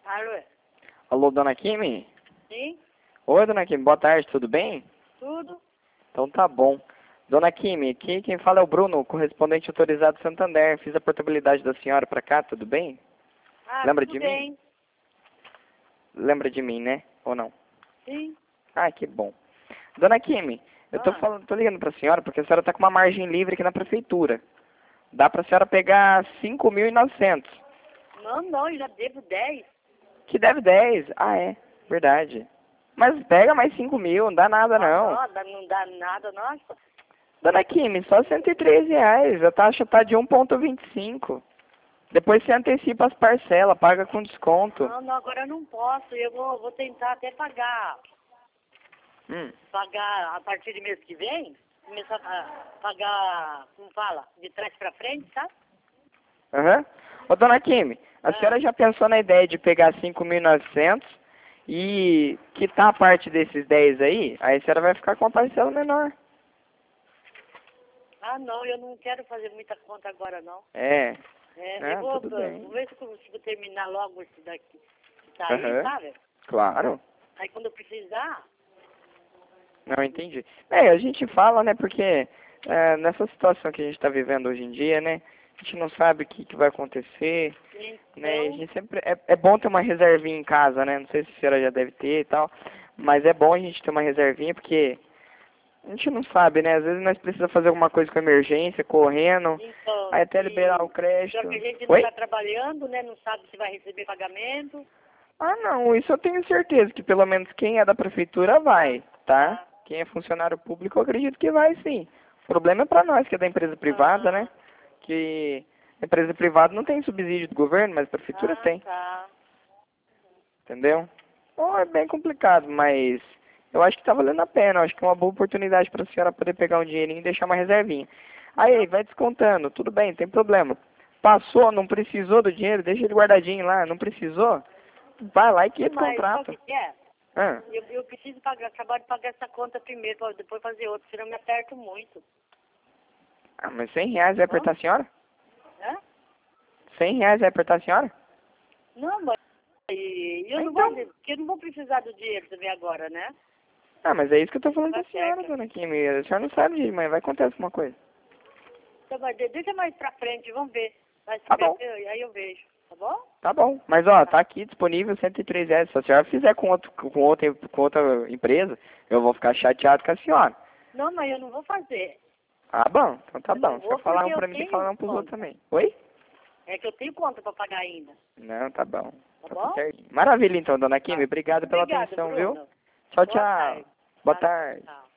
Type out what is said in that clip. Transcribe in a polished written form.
Alô? Alô, dona Kimi? Sim? Oi, dona Kimi, boa tarde, tudo bem? Tudo? Então tá bom. Dona Kimi, aqui quem fala é o Bruno, correspondente autorizado do Santander. Fiz a portabilidade da senhora pra cá, tudo bem? Ah, Lembra tudo de bem. mim? Lembra de mim, né? Ou não? Sim. Ah, que bom. Dona Kimi, eu Ah, tô ligando pra senhora porque a senhora tá com uma margem livre aqui na prefeitura. Dá pra senhora pegar 5.900. não, eu já devo 10. Que deve 10. Ah, é, verdade. Mas pega mais 5.000, não dá nada não. Não dá nada, nossa. Dona Kimi, só R$ 113. A taxa tá de 1,25. Depois você antecipa as parcelas, paga com desconto. Não, agora eu não posso. Eu vou tentar até pagar a partir do mês que vem. Começar a pagar, como fala, de trás pra frente, sabe? Aham. Ô, dona Kimi, a senhora já pensou na ideia de pegar 5.900 e quitar a parte desses 10 aí? Aí a senhora vai ficar com uma parcela menor. Ah, não, eu não quero fazer muita conta agora, não. É. Eu vou Tudo bem. ver se eu consigo terminar logo esse daqui, que tá aí, Aham. sabe? Claro. Aí quando eu precisar, Não, entendi. A gente fala, né, porque nessa situação que a gente está vivendo hoje em dia, né, a gente não sabe o que vai acontecer, né, e a então, gente sempre, é bom ter uma reservinha em casa, né, não sei se a senhora já deve ter e tal, mas é bom a gente ter uma reservinha porque a gente não sabe, né, às vezes nós precisamos fazer alguma coisa com emergência, correndo, aí até liberar o já crédito. que a gente não Oi? está trabalhando, né, não sabe se vai receber pagamento. Ah, não, isso eu tenho certeza que pelo menos quem é da prefeitura vai, tá? Quem é funcionário público eu acredito que vai sim. O problema é para nós que é da empresa privada, né? Que a empresa privada não tem subsídio do governo, mas a prefeitura tem, Tá. entendeu? Bom, é bem complicado, mas eu acho que tá valendo a pena. Eu acho que é uma boa oportunidade para a senhora poder pegar um dinheirinho e deixar uma reservinha. Aí, vai descontando, tudo bem, não tem problema. Passou, não precisou do dinheiro, deixa ele guardadinho lá, não precisou, vai lá e quita o Mas sabe o contrato. que que é? Ah. Eu preciso acabar de pagar essa conta primeiro, para depois fazer outra, senão eu me aperto muito. Ah, mas R$ 100 vai apertar a senhora? Hã? R$ 100 vai apertar a senhora? Não, mas eu não Então. vou, porque eu não vou precisar do dinheiro também agora, né? Ah, mas é isso que eu tô falando Tá com a senhora, certo. dona Kimi. A senhora não sabe disso, mas vai acontecer alguma coisa. Então, mas deixa mais pra frente, vamos ver. Tá bom, Aí eu vejo, tá bom? tá bom. Mas ó, tá aqui disponível R$ 103. Se a senhora fizer com outra empresa, eu vou ficar chateado com a senhora. Não, mas eu não vou fazer. Ah, bom, então tá Eu não bom. Se vou eu falar porque um eu pra mim, tem que tenho falar um pros outros conta. também. Oi? É que eu tenho conta pra pagar ainda, Não, tá bom. tá Tá tudo bom? certinho. Maravilha então, dona Kimi. Tá. Obrigado pela Obrigada, atenção, viu? Bruno. Tchau, Boa tchau. tarde. Boa tarde. Tchau.